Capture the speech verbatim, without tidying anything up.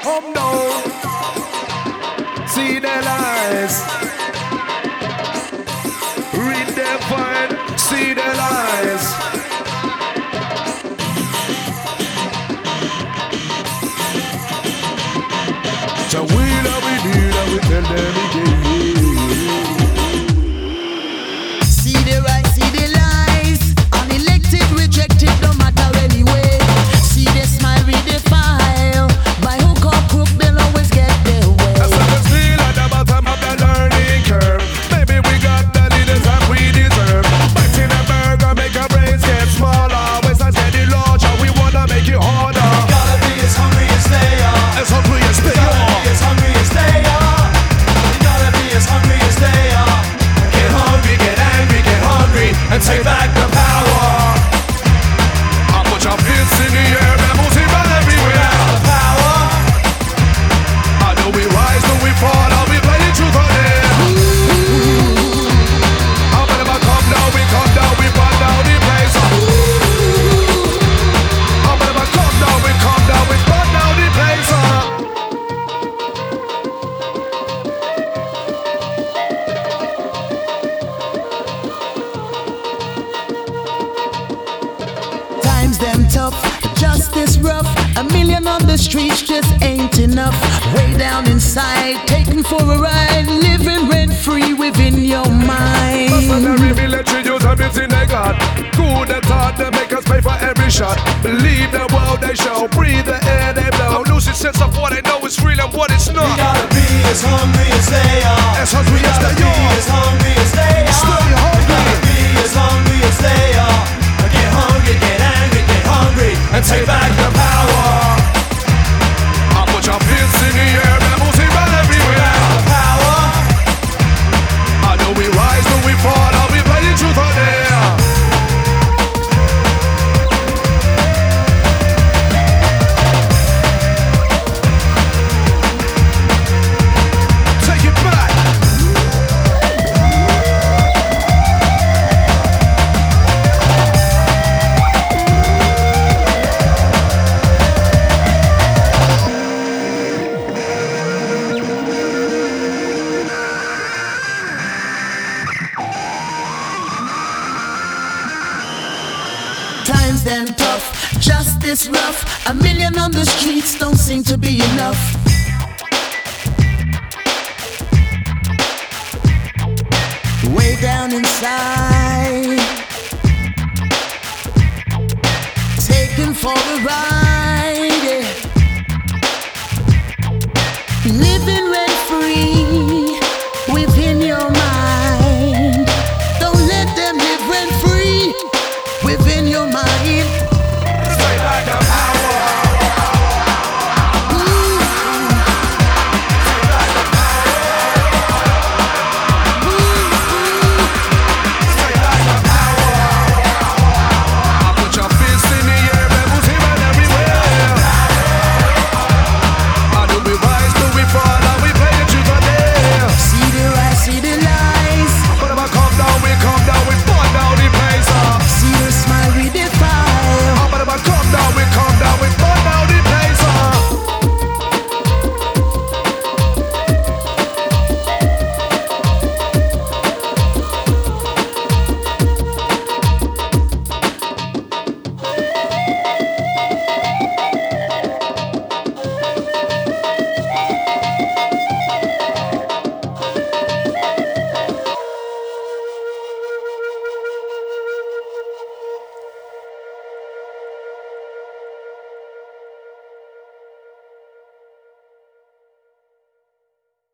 come down. See their lies. Read their point. See their lies. So we love we need and we tell them again. See the right, see the lies. Unelected, rejected, no matter anyway. See the smile, read the file. By hook or crook, they'll always get their way. As long as we at the bottom of the learning curve, maybe we got the leaders that we deserve. Biting a burger, make our brains get smaller. Ways are getting larger, we wanna make it harder. You gotta be as hungry as they are. As hungry as they You gotta are. be as hungry as they are. You gotta be as hungry as they are. Get hungry, get angry, get hungry, and take back the power. I put your fists in the air, and moving right everywhere. The power. I know we rise, but we fall, and we play the truth on air. How many of us come down, we come down, we burn down the place. How many of us come down, we come down, we burn down the place. Times them tough, justice rough. A million on the streets just ain't enough. Way down inside, taken for a ride, living rent free within your mind. Mercenary military use everything they got. Good and thought they make us pay for every shot. Believe the world they show, breathe the air they blow. Losing sense of what they know is real and what it's You not. gotta be as hungry as they are. As hungry as they Be are. as hungry as they are. Stay You hungry. gotta be as hungry as they are. Get hungry, get angry, get hungry, and take back the power. I put your fists in the air and moving right everywhere. The power. I know we rise when we fall, and we play the truth on air. Take it back. Times them tough, justice rough. A million on the streets don't seem to be enough. Way down inside, taken for a ride.